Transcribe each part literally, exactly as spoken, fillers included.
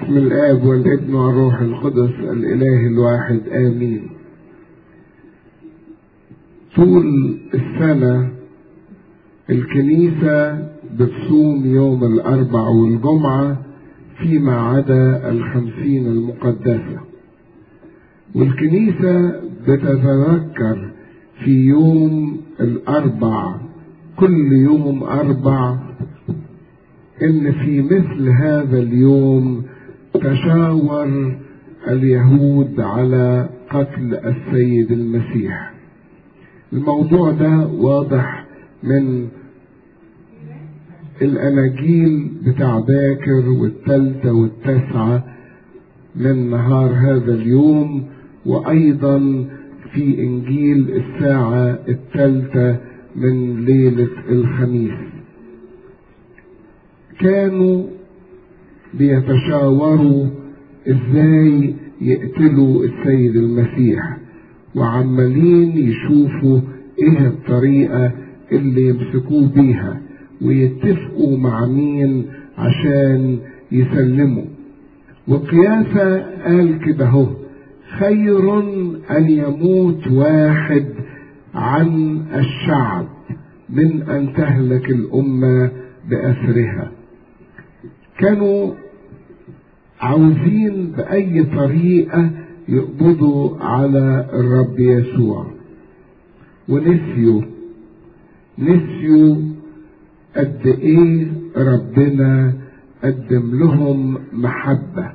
باسم الآب والابن والروح القدس الإله الواحد آمين. طول السنة الكنيسة بتصوم يوم الأربع والجمعة فيما عدا الخمسين المقدسة، والكنيسة بتتذكر في يوم الأربع كل يوم أربع إن في مثل هذا اليوم تشاور اليهود على قتل السيد المسيح. الموضوع ده واضح من الأناجيل بتاع باكر والتالتة والتاسعة من نهار هذا اليوم، وأيضا في إنجيل الساعة التالتة من ليلة الخميس. كانوا بيتشاوروا ازاي يقتلوا السيد المسيح، وعمالين يشوفوا ايه الطريقة اللي يمسكوه بيها ويتفقوا مع مين عشان يسلموا. وقياسة قال كده هو: خير ان يموت واحد عن الشعب من ان تهلك الامة بأسرها. كانوا عاوزين بأي طريقة يقبضوا على الرب يسوع، ونسيوا نسيوا قد ايه ربنا قدم لهم محبة.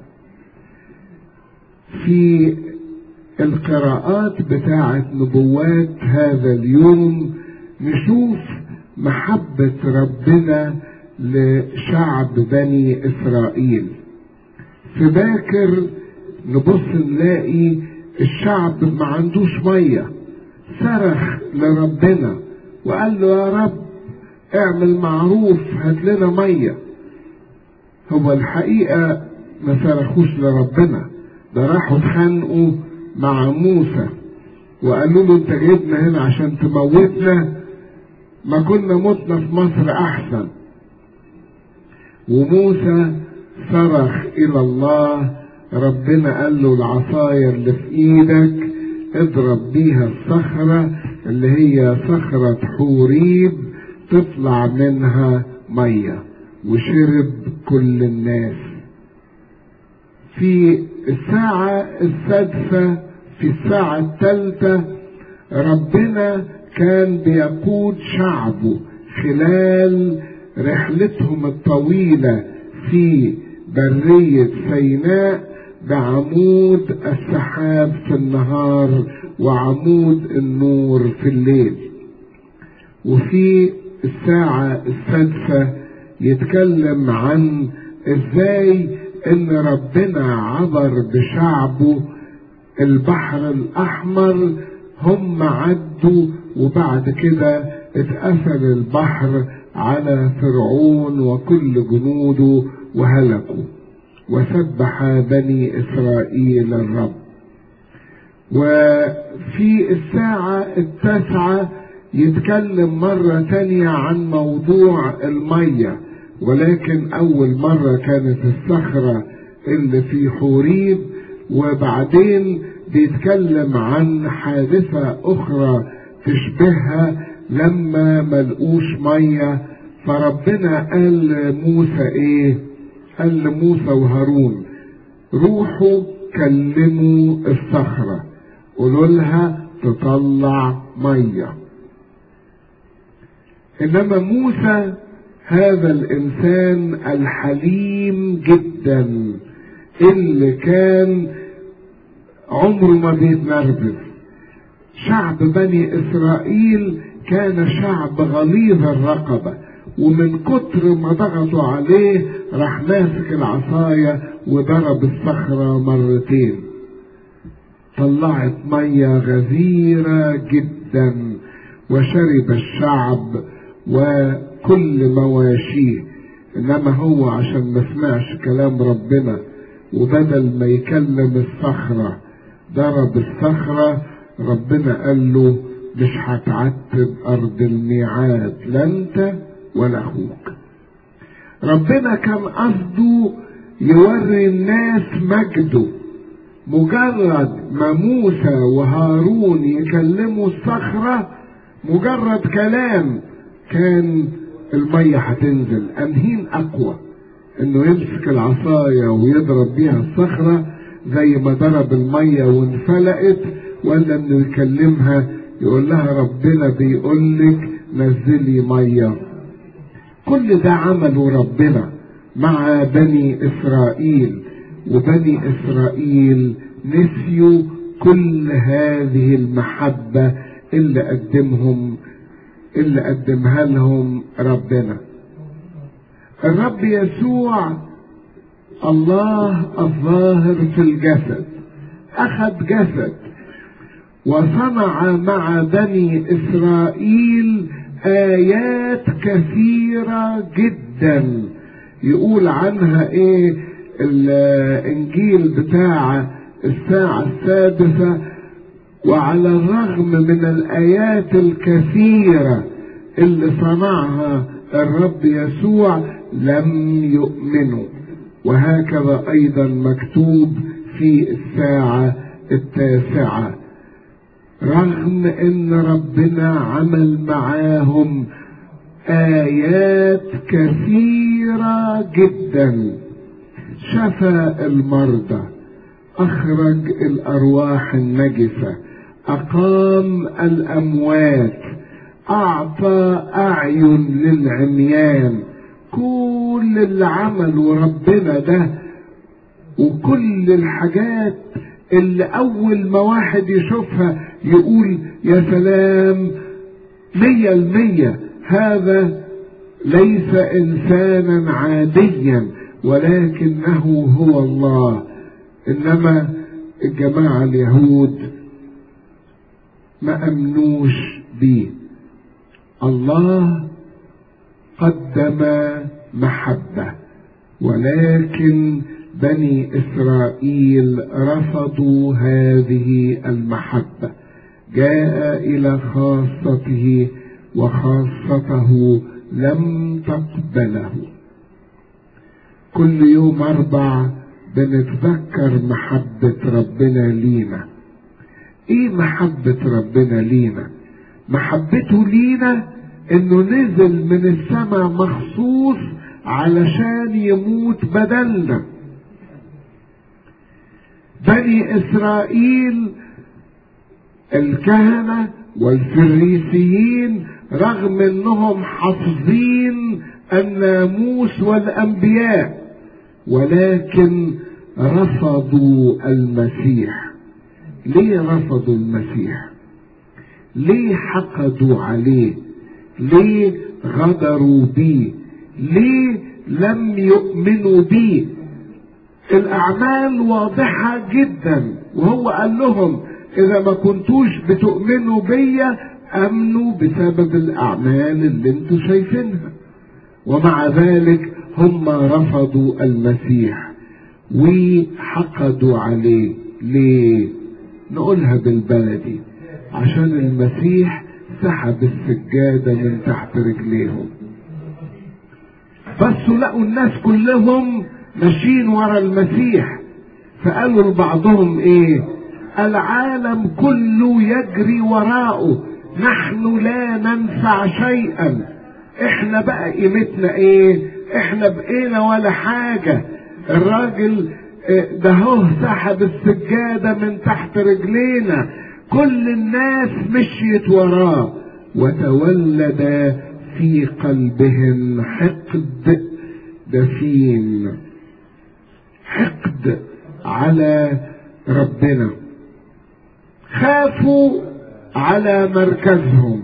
في القراءات بتاعة نبوات هذا اليوم نشوف محبة ربنا لشعب بني إسرائيل. في باكر نبص نلاقي الشعب ما عندوش مية، صرخ لربنا وقال له: يا رب اعمل معروف، هات لنا مية. هو الحقيقة ما صرخوش لربنا، ده راحوا اتخانقوا مع موسى وقالوا له: انت جايبنا هنا عشان تموتنا، ما كنا متنا في مصر احسن. وموسى صرخ الى الله، ربنا قال له: العصاية اللي في ايدك اضرب بيها الصخرة اللي هي صخرة حوريب تطلع منها مية، وشرب كل الناس. في الساعة السادسة في الساعة الثالثة ربنا كان بيقود شعبه خلال رحلتهم الطويلة في برية سيناء بعمود السحاب في النهار وعمود النور في الليل. وفي الساعة السادسة يتكلم عن ازاي ان ربنا عبر بشعبه البحر الاحمر. هم عدوا وبعد كده اتقفل البحر على فرعون وكل جنوده وهلكوا، وسبح بني إسرائيل الرب. وفي الساعة التاسعة يتكلم مرة تانية عن موضوع المية، ولكن أول مرة كانت الصخرة اللي في حوريب، وبعدين بيتكلم عن حادثة أخرى تشبهها لما ملقوش مية. فربنا قال لموسى ايه؟ قال لموسى وهارون: روحوا كلموا الصخرة، قولوا لها تطلع مية. انما موسى هذا الانسان الحليم جدا اللي كان عمره ما بيتنرفز. شعب بني اسرائيل كان شعب غليظ الرقبة، ومن كتر ما ضغطوا عليه راح ماسك العصاية وضرب الصخرة مرتين، طلعت مية غزيرة جدا، وشرب الشعب وكل مواشيه. انما هو عشان ما سمعش كلام ربنا وبدل ما يكلم الصخرة ضرب الصخرة، ربنا قال له: مش هتعتب ارض الميعاد، لا انت ولا اخوك. ربنا كان قصده يوري الناس مجده. مجرد ما موسى وهارون يكلموا الصخرة، مجرد كلام كان المية هتنزل. أنهين أقوى، إنه يمسك العصاية ويضرب بيها الصخرة زي ما ضرب المية وانفلقت، ولا إنه يكلمها يقول لها ربنا بيقولك نزلي مية؟ كل ده عمله ربنا مع بني إسرائيل، وبني إسرائيل نسيوا كل هذه المحبة اللي قدمهم اللي قدمها لهم ربنا. الرب يسوع الله الظاهر في الجسد أخذ جسد وصنع مع بني إسرائيل آيات كثيرة جدا. يقول عنها ايه الانجيل بتاع الساعة السادسة: وعلى الرغم من الآيات الكثيرة اللي صنعها الرب يسوع لم يؤمنوا. وهكذا أيضا مكتوب في الساعة التاسعة: رغم ان ربنا عمل معاهم آيات كثيرة جدا، شفى المرضى، أخرج الأرواح النجسة، أقام الأموات، أعطى أعين للعميان. كل اللي عمله ربنا ده وكل الحاجات اللي أول ما واحد يشوفها يقول يا سلام مية المية هذا ليس إنسانا عاديا ولكنه هو الله. إنما الجماعة اليهود ما أمنوش بيه. الله قدم محبة، ولكن بني إسرائيل رفضوا هذه المحبة. جاء إلى خاصته وخاصته لم تقبله. كل يوم أربع بنتذكر محبة ربنا لينا. إيه محبة ربنا لينا؟ محبته لينا إنه نزل من السماء مخصوص علشان يموت بدلنا. بني إسرائيل الكهنة والفريسيين رغم انهم حافظين الناموس والانبياء ولكن رفضوا المسيح. ليه رفضوا المسيح؟ ليه حقدوا عليه؟ ليه غدروا بيه؟ ليه لم يؤمنوا بيه؟ الاعمال واضحة جدا، وهو قال لهم اذا ما كنتوش بتؤمنوا بيا امنوا بسبب الاعمال اللي انتوا شايفينها. ومع ذلك هم رفضوا المسيح وحقدوا عليه. ليه؟ نقولها بالبلدي: عشان المسيح سحب السجادة من تحت رجليهم. بس لقوا الناس كلهم ماشيين ورا المسيح، فقالوا لبعضهم ايه؟ العالم كله يجري وراءه، نحن لا ننفع شيئا. احنا بقى قيمتنا ايه؟ احنا بقينا ولا حاجة. الراجل ده هو سحب السجادة من تحت رجلينا، كل الناس مشيت وراه. وتولد في قلبهم حقد دفين، حقد على ربنا. خافوا على مركزهم،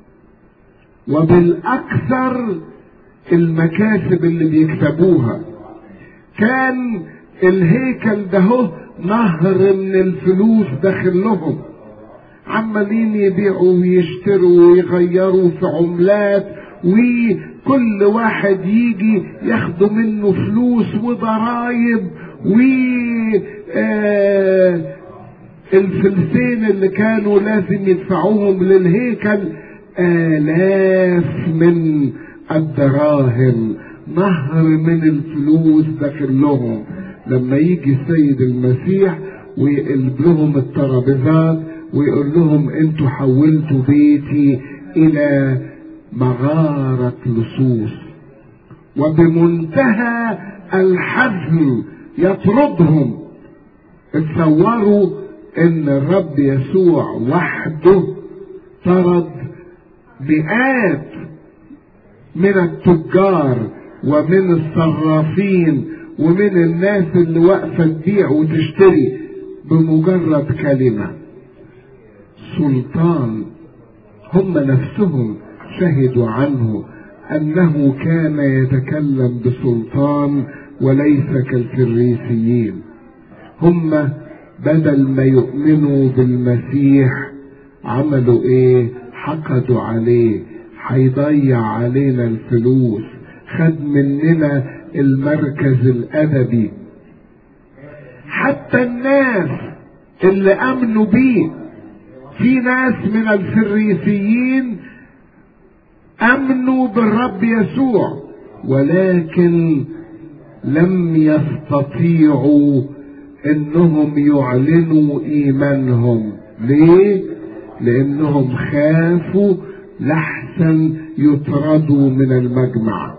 وبالأكثر المكاسب اللي بيكسبوها. كان الهيكل ده هو نهر من الفلوس داخل لهم، عمالين يبيعوا ويشتروا ويغيروا في عملات، وكل واحد يجي ياخدوا منه فلوس وضرايب، و آه الفلسين اللي كانوا لازم يدفعوهم للهيكل آلاف من الدراهم نهر من الفلوس داخل لهم. لما يجي السيد المسيح ويقلب لهم الترابيزات ويقول لهم انتوا حولتوا بيتي الى مغارة لصوص، وبمنتهى الحزم يطردهم. اتصوروا ان الرب يسوع وحده طرد مئات من التجار ومن الصرافين ومن الناس اللي واقفه تبيع وتشتري بمجرد كلمه. سلطان هم نفسهم شهدوا عنه انه كان يتكلم بسلطان وليس كالفريسيين. هم بدل ما يؤمنوا بالمسيح عملوا ايه؟ حقدوا عليه، هيضيع علينا الفلوس، خد مننا المركز الادبي. حتى الناس اللي امنوا بيه، في ناس من الفريسيين امنوا بالرب يسوع ولكن لم يستطيعوا انهم يعلنوا ايمانهم. ليه؟ لانهم خافوا لحسن يطردوا من المجمع.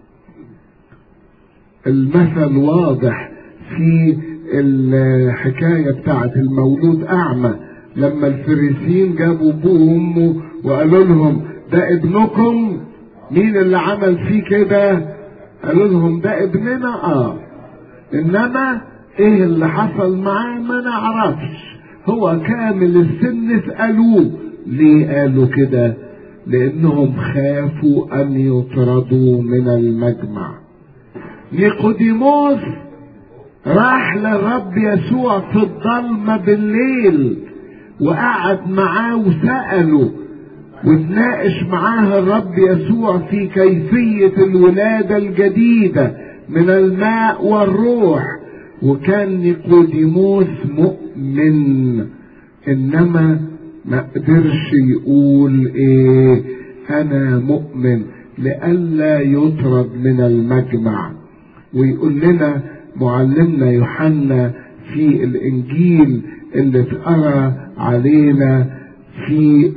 المثل واضح في الحكاية بتاعت المولود اعمى، لما الفريسيين جابوا ابوه وامه وقالوا لهم ده ابنكم، مين اللي عمل فيه كده؟ قالوا لهم ده ابننا. اه انما ايه اللي حصل معاه ما نعرفش، هو كامل السن. اسألوه ليه قالوا كده؟ لانهم خافوا ان يطردوا من المجمع. نيقوديموس راح للرب يسوع في الضلمة بالليل وقعد معاه وسأله وتناقش معاه الرب يسوع في كيفية الولادة الجديدة من الماء والروح. وكان نيقوديموس مؤمن، انما ما قدرش يقول ايه انا مؤمن لئلا يطرد من المجمع. ويقول لنا معلمنا يوحنا في الانجيل اللي اتقرا علينا في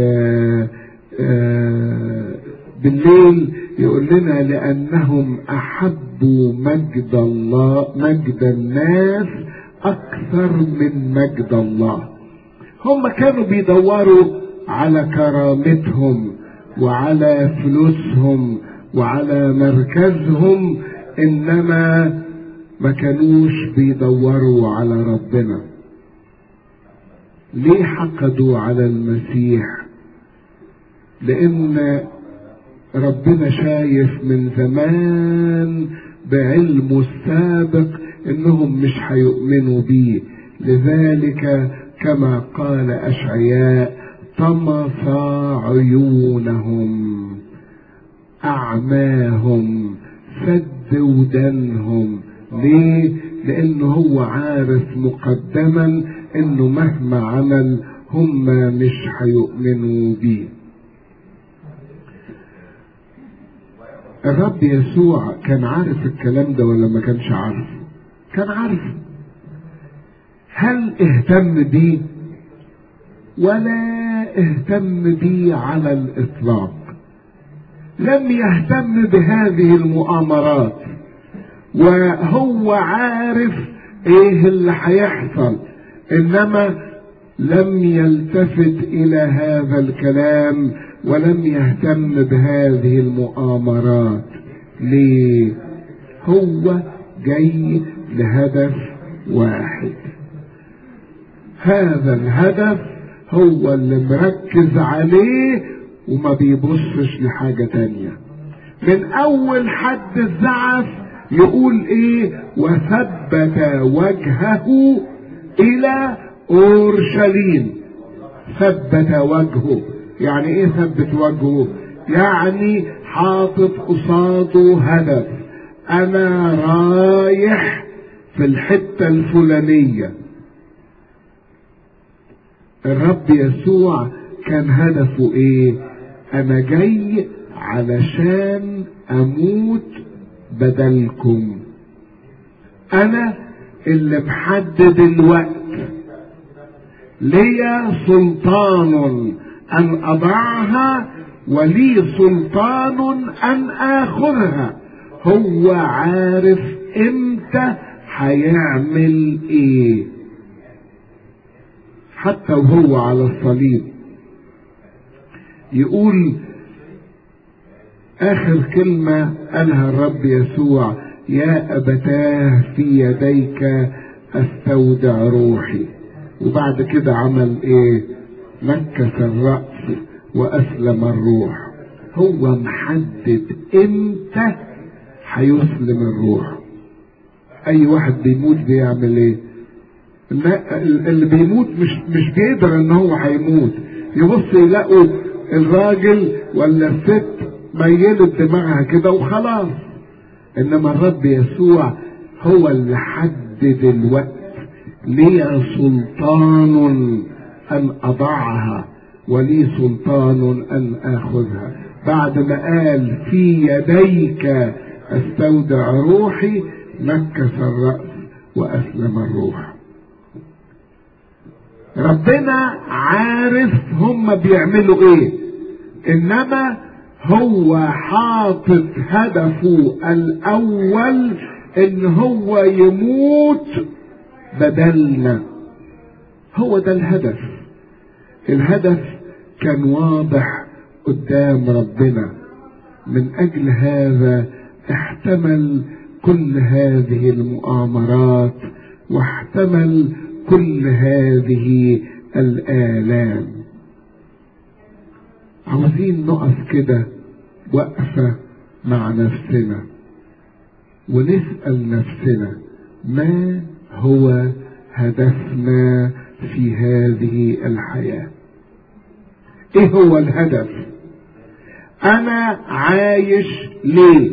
بالليل، يقول لنا لانهم احبوا مجد الله مجد الناس اكثر من مجد الله. هم كانوا بيدوروا على كرامتهم وعلى فلوسهم وعلى مركزهم، انما ما كانوش بيدوروا على ربنا. ليه حقدوا على المسيح؟ لان ربنا شايف من زمان بعلمه السابق انهم مش هيؤمنوا بيه. لذلك كما قال اشعياء طمس عيونهم، اعماهم، سد ودانهم. ليه؟ لانه هو عارف مقدما انه مهما عمل هم مش هيؤمنوا بيه. الرب يسوع كان عارف الكلام ده ولا ما كانش عارف؟ كان عارف. هل اهتم بيه؟ ولا اهتم بيه على الاطلاق. لم يهتم بهذه المؤامرات، وهو عارف ايه اللي هيحصل، انما لم يلتفت الى هذا الكلام ولم يهتم بهذه المؤامرات. ليه؟ هو جاي لهدف واحد، هذا الهدف هو اللي مركز عليه وما بيبصش لحاجة تانية. من اول حد الزعف يقول ايه؟ وثبت وجهه الى اورشليم. ثبت وجهه يعني ايه؟ ثبت وجهه يعني حاطط قصاده هدف، انا رايح في الحتة الفلانية. الرب يسوع كان هدفه ايه؟ انا جاي علشان اموت بدلكم. انا اللي محدد الوقت، لي سلطان ان اضعها ولي سلطان ان اخذها. هو عارف امتى هيعمل ايه. حتى وهو على الصليب يقول اخر كلمة قالها الرب يسوع: يا ابتاه في يديك استودع روحي. وبعد كده عمل ايه؟ نكس الرأس واسلم الروح. هو محدد امتى هيسلم الروح. اي واحد بيموت بيعمل ايه؟ اللي بيموت مش مش بيقدر ان هو هيموت، يبص يلاقوا الراجل ولا الست ميلت دماغها كده وخلاص. انما الرب يسوع هو اللي حدد الوقت. لي سلطان ان اضعها ولي سلطان ان اخذها. بعد ما قال في يديك استودع روحي، نكس الرأس واسلم الروح. ربنا عارف هم بيعملوا ايه، انما هو حاطط هدفه الاول ان هو يموت بدلنا. هو ده الهدف. الهدف كان واضح قدام ربنا، من اجل هذا احتمل كل هذه المؤامرات واحتمل كل هذه الآلام. عاوزين نقف كده وقفة مع نفسنا ونسأل نفسنا: ما هو هدفنا في هذه الحياة؟ ايه هو الهدف؟ انا عايش ليه؟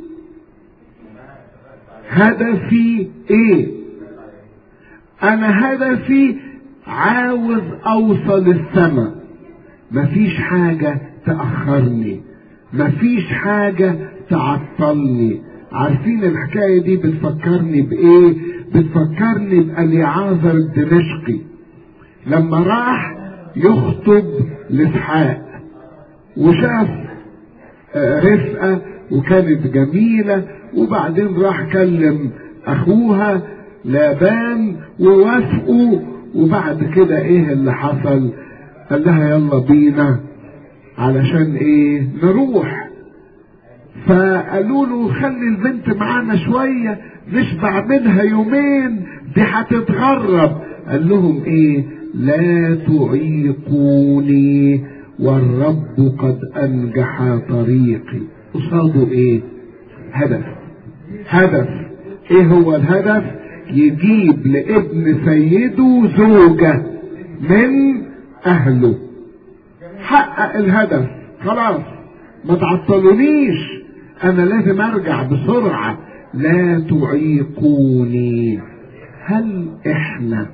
هدفي ايه؟ انا هدفي عاوز اوصل السماء. مفيش حاجة تأخرني، مفيش حاجة تعطلني. عارفين الحكاية دي بتفكرني بايه؟ بتفكرني بأليعازر الدمشقي لما راح يخطب لإسحاق وشاف رفقة وكانت جميلة، وبعدين راح كلم اخوها لابان ووافقوا. وبعد كده ايه اللي حصل؟ قال لها يلا بينا علشان ايه؟ نروح. فقالوا له خلي البنت معانا شوية نشبع منها يومين، دي هتتغرب. قال لهم ايه؟ لا تعيقوني والرب قد انجح طريقي. قصاده ايه؟ هدف. هدف ايه هو الهدف؟ يجيب لابن سيده زوجة من اهله. حقق الهدف، خلاص ما تعطلونيش، انا لازم ارجع بسرعة. لا تعيقوني. هل احنا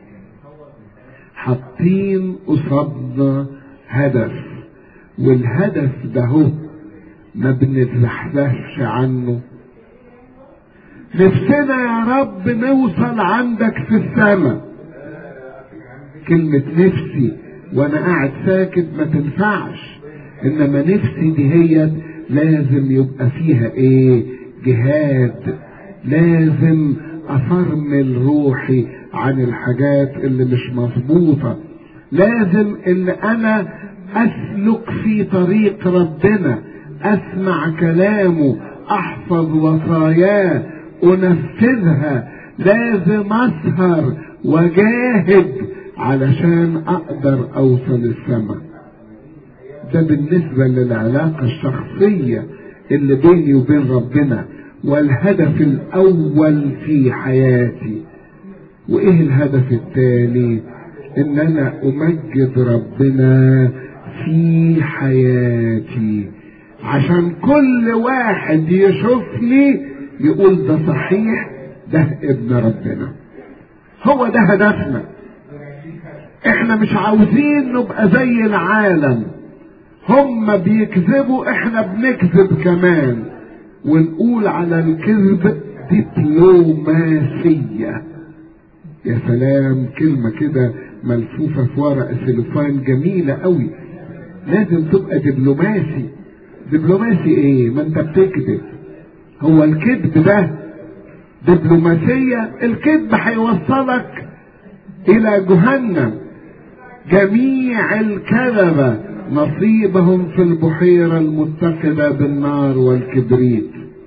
حاطين قصادنا هدف، والهدف ده هو ما بنتزحزحش عنه؟ نفسنا يا رب نوصل عندك في السماء. كلمة نفسي وانا قاعد ساكت ما تنفعش، انما نفسي دي هي لازم يبقى فيها ايه؟ جهاد. لازم افرمل روحي عن الحاجات اللي مش مظبوطة. لازم ان انا اسلك في طريق ربنا، اسمع كلامه، احفظ وصاياه، انفذها. لازم اسهر وجاهد علشان اقدر اوصل السماء. ده بالنسبة للعلاقة الشخصية اللي بيني وبين ربنا، والهدف الاول في حياتي. وايه الهدف التالي؟ ان انا امجد ربنا في حياتي، عشان كل واحد يشوفني يقول ده صحيح، ده ابن ربنا. هو ده هدفنا. احنا مش عاوزين نبقى زي العالم، هم بيكذبوا احنا بنكذب كمان. ونقول على الكذب دبلوماسية. يا سلام، كلمة كده ملفوفة في ورق سلوفان جميلة قوي. لازم تبقى دبلوماسي. دبلوماسي ايه؟ ما انت بتكذب. هو الكذب ده دبلوماسية؟ الكذب هيوصلك الى جهنم. جميع الكذبة نصيبهم في البحيرة المتقدة بالنار والكبريت.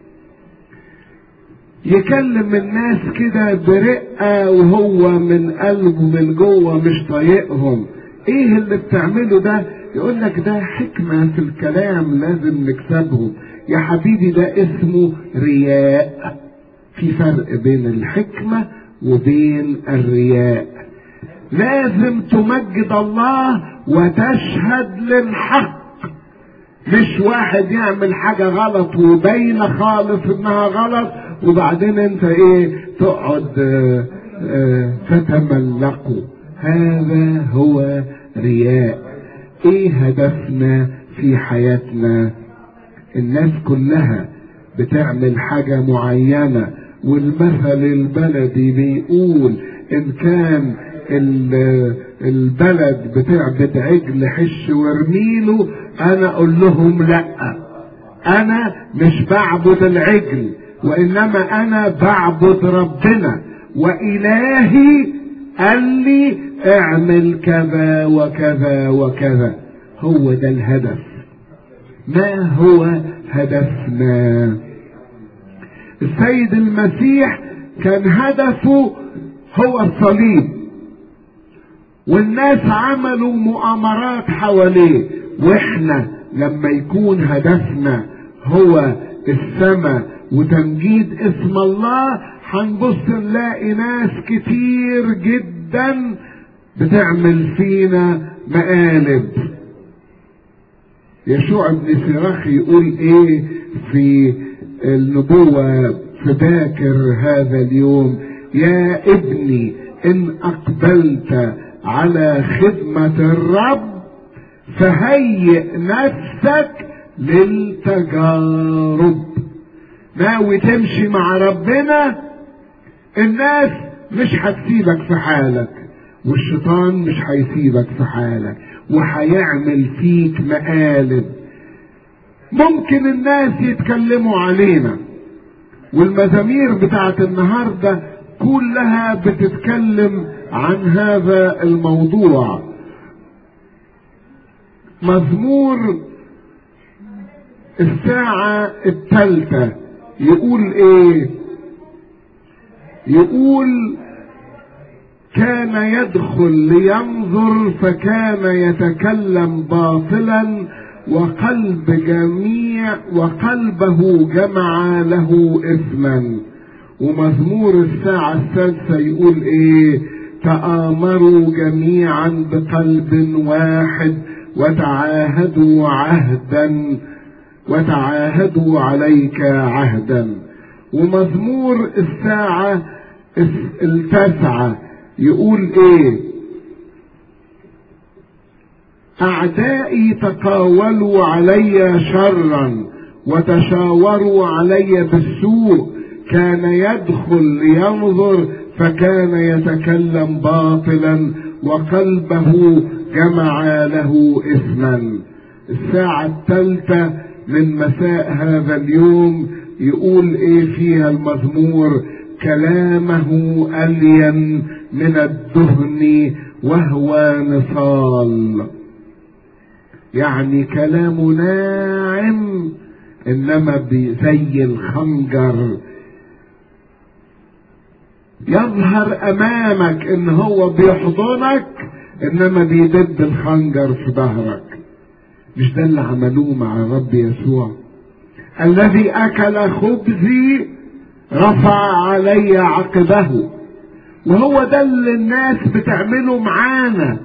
يكلم الناس كده برقة وهو من قلبه من جوه مش طايقهم. ايه اللي بتعمله ده؟ يقول لك ده حكمة في الكلام لازم نكسبهم. يا حبيبي ده اسمه رياء. في فرق بين الحكمة وبين الرياء. لازم تمجد الله وتشهد للحق، مش واحد يعمل حاجة غلط وباينة خالص انها غلط وبعدين انت ايه تقعد اه اه تتملقه. هذا هو رياء. ايه هدفنا في حياتنا؟ الناس كلها بتعمل حاجة معينة، والمثل البلدي بيقول ان كان البلد بتعبد عجل حش وارميله، انا اقول لهم لا، انا مش بعبد العجل وانما انا بعبد ربنا، والهي قال لي اعمل كذا وكذا وكذا. هو ده الهدف. ما هو هدفنا؟ السيد المسيح كان هدفه هو الصليب، والناس عملوا مؤامرات حواليه. واحنا لما يكون هدفنا هو السماء وتمجيد اسم الله، هنبص نلاقي ناس كتير جدا بتعمل فينا مقالب. يشوع بن سراخ يقول ايه في النبوة في باكر هذا اليوم؟ يا ابني ان اقبلت على خدمة الرب فهيئ نفسك للتجارب. ناوي تمشي مع ربنا، الناس مش هتسيبك في حالك، والشيطان مش هيسيبك في حالك، وهيعمل فيك مقالب. ممكن الناس يتكلموا علينا، والمزامير بتاعت النهاردة كلها بتتكلم عن هذا الموضوع. مزمور الساعة الثالثة يقول ايه؟ يقول كان يدخل لينظر فكان يتكلم باطلا، وقلب جميع وقلبه جمع له اثما. ومزمور الساعة السادسة يقول ايه؟ تآمروا جميعا بقلب واحد وتعاهدوا عهدا وتعاهدوا عليك عهدا. ومزمور الساعة التاسعة يقول ايه؟ اعدائي تقاولوا علي شرا وتشاوروا علي بالسوء، كان يدخل لينظر فكان يتكلم باطلا، وقلبه جمع له اثما. الساعة الثالثة من مساء هذا اليوم يقول ايه فيها المزمور؟ كلامه ألين من الدهن وهو نصال. يعني كلامه ناعم انما زي الخنجر، يظهر امامك ان هو بيحضنك انما بيدب الخنجر في ظهرك. مش ده اللي عملوه مع الرب يسوع؟ الذي اكل خبزي رفع علي عقبه. وهو ده اللي الناس بتعمله معانا،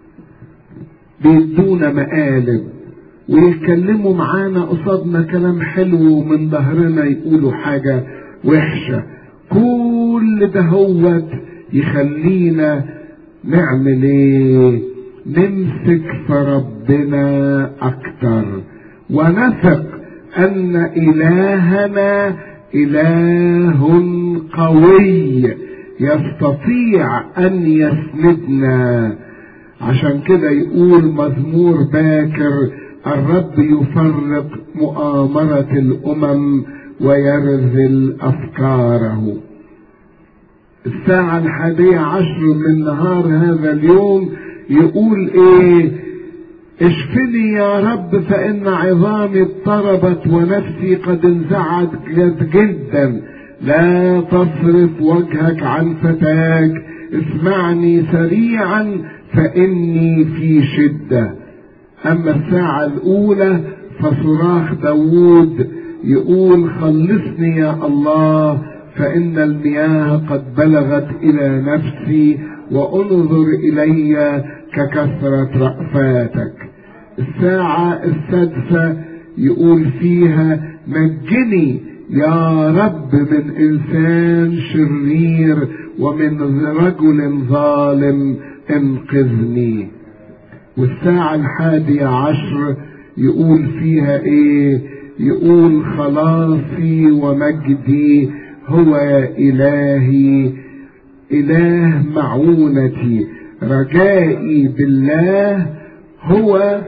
بيدونا مقالب ويتكلموا معانا قصادنا كلام حلو ومن ظهرنا يقولوا حاجة وحشة. كل ده هوت يخلينا نعمل ايه؟ نمسك في ربنا اكتر ونثق ان الهنا اله قوي يستطيع ان يسندنا. عشان كده يقول مزمور باكر: الرب يفرق مؤامرة الامم ويرذل افكاره. الساعة الحادية عشر من نهار هذا اليوم يقول ايه؟ اشفني يا رب فإن عظامي اضطربت ونفسي قد انزعجت جدا. لا تصرف وجهك عن فتاك، اسمعني سريعا فإني في شدة. أما الساعة الأولى فصراخ داود يقول: خلصني يا الله فإن المياه قد بلغت إلى نفسي وانظر إلي ككثرة رأفاتك. الساعة السادسة يقول فيها: نجني يا رب من إنسان شرير ومن رجل ظالم انقذني. والساعة الحادية عشر يقول فيها ايه؟ يقول: خلاصي ومجدي هو إلهي، إله معونتي، رجائي بالله هو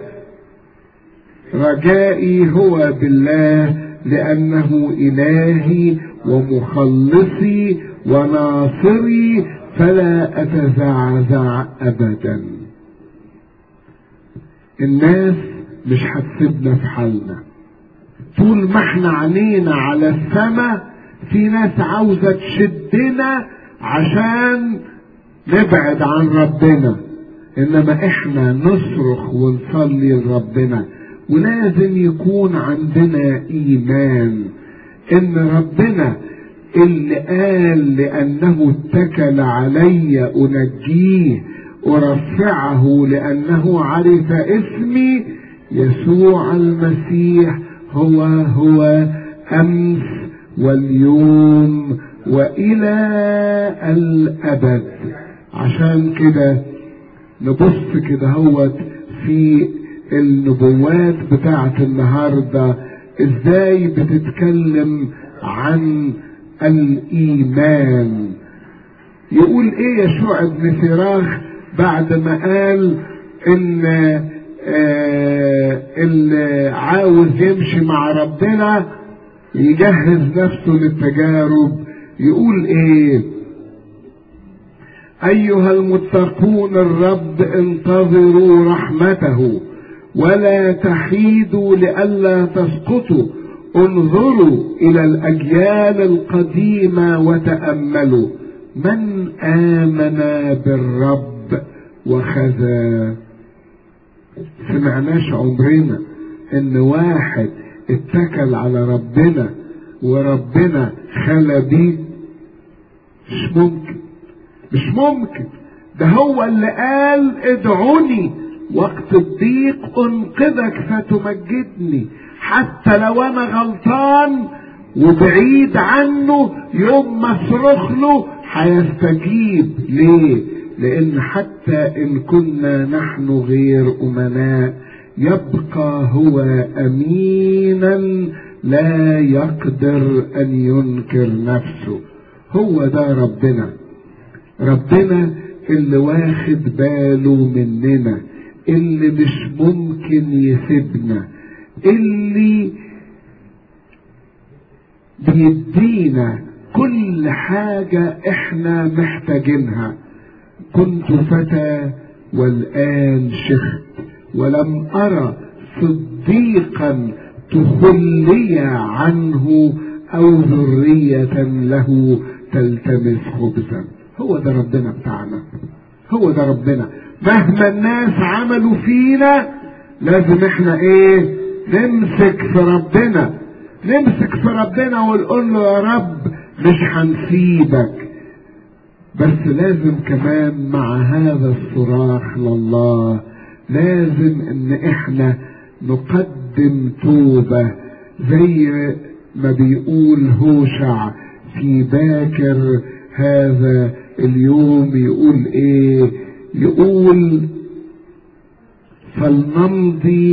رجائي هو بالله لأنه إلهي ومخلصي وناصري فلا أتزعزع أبدا. الناس مش هتسيبنا في حالنا طول ما احنا عينينا على السماء. في ناس عاوزة تشدنا عشان نبعد عن ربنا، انما احنا نصرخ ونصلي لربنا. ولازم يكون عندنا ايمان ان ربنا اللي قال: لانه اتكل علي انجيه ارفعه لانه عرف اسمي. يسوع المسيح هو هو امس واليوم والى الابد. عشان كده نبص كده هوت في النبوات بتاعت النهارده ازاي بتتكلم عن الايمان. يقول ايه يشوع بن سراخ بعد ما قال ان آه اللي عاوز يمشي مع ربنا يجهز نفسه للتجارب؟ يقول ايه؟ ايها المتقون الرب انتظروا رحمته ولا تحيدوا لئلا تسقطوا. انظروا الى الاجيال القديمة وتأملوا من آمن بالرب وخزى. سمعناش عمرنا ان واحد اتكل على ربنا وربنا خلى بيه. مش ممكن، مش ممكن. ده هو اللي قال: ادعوني وقت الضيق انقذك فتمجدني. حتى لو انا غلطان وبعيد عنه، يوم ما اصرخ له هيستجيب. ليه؟ لان حتى ان كنا نحن غير امناء يبقى هو امينا لا يقدر ان ينكر نفسه. هو ده ربنا، ربنا اللي واخد باله مننا، اللي مش ممكن يسيبنا، اللي بيدينا كل حاجة احنا محتاجينها. كنت فتى والآن شخت ولم أرى صديقا تخلي عنه أو ذرية له تلتمس خبزا. هو ده ربنا بتاعنا، هو ده ربنا. مهما الناس عملوا فينا لازم احنا ايه؟ نمسك في ربنا، نمسك في ربنا ونقول له: يا رب مش هنسيبك. بس لازم كمان مع هذا الصراخ لله لازم ان احنا نقدم توبة، زي ما بيقول هوشع في باكر هذا اليوم. يقول ايه؟ يقول: فلنمضي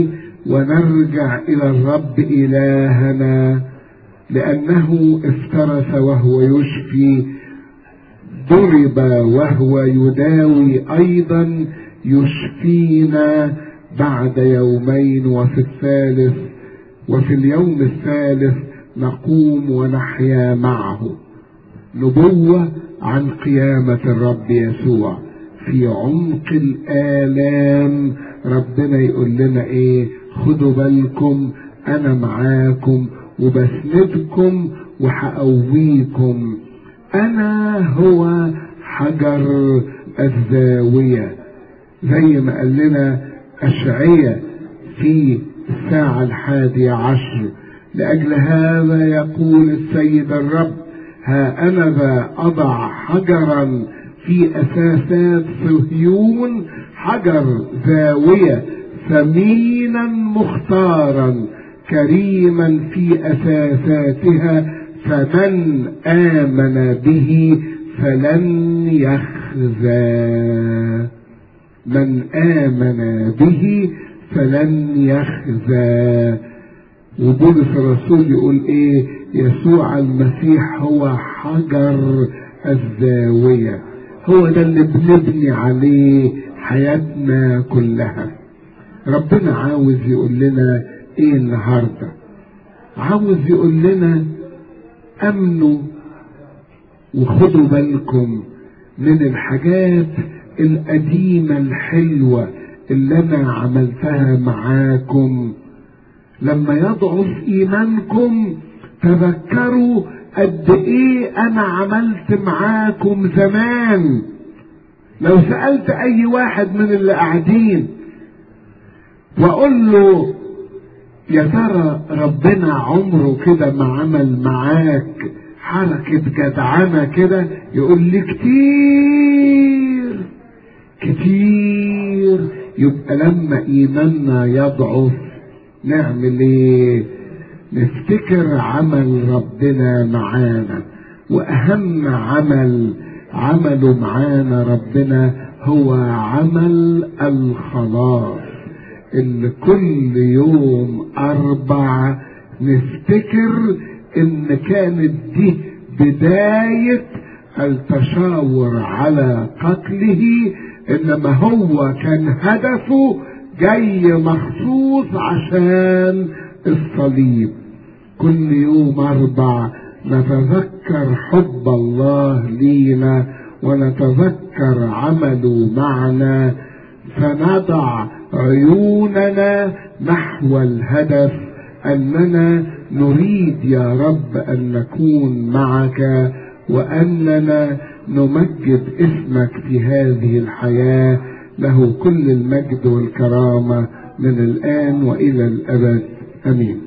ونرجع إلى الرب إلهنا، لأنه افترس وهو يشفي، ضرب وهو يداوي، أيضا يشفينا بعد يومين، وفي الثالث وفي اليوم الثالث نقوم ونحيا معه. نبوة عن قيامة الرب يسوع. في عمق الآلام ربنا يقول لنا ايه؟ خدوا بالكم، انا معاكم وبسندكم وهقويكم. انا هو حجر الزاوية، زي ما قال لنا أشعياء في الساعة الحادية عشر. لأجل هذا يقول السيد الرب: ها أنا ذا أضع حجرا في أساسات صهيون، حجر زاوية ثمينا مختارا كريما في أساساتها، فمن آمن به فلن يخزى. من آمن به فلن يخزى. وبولس الرسول يقول ايه؟ يسوع المسيح هو حجر الزاوية، هو ده اللي بنبني عليه حياتنا كلها. ربنا عاوز يقول لنا ايه النهارده؟ عاوز يقول لنا امنوا وخدوا بالكم من الحاجات القديمة الحلوة اللي انا عملتها معاكم. لما يضعف ايمانكم تذكروا قد ايه انا عملت معاكم زمان. لو سألت اي واحد من اللي قاعدين واقول له يا ترى ربنا عمره كده ما عمل معاك حركة جدعنة كده، يقول لي كتير كتير. يبقى لما ايماننا يضعف نعمل ايه؟ نفتكر عمل ربنا معانا، واهم عمل عمله معانا ربنا هو عمل الخلاص، اللي كل يوم اربع نفتكر ان كانت دي بداية التشاور على قتله، انما هو كان هدفه جاي مخصوص عشان الصليب. كل يوم اربع نتذكر حب الله لينا ونتذكر عمله معنا، فنضع عيوننا نحو الهدف، اننا نريد يا رب ان نكون معك، واننا نمجد اسمك في هذه الحياة. له كل المجد والكرامة من الآن وإلى الأبد، آمين.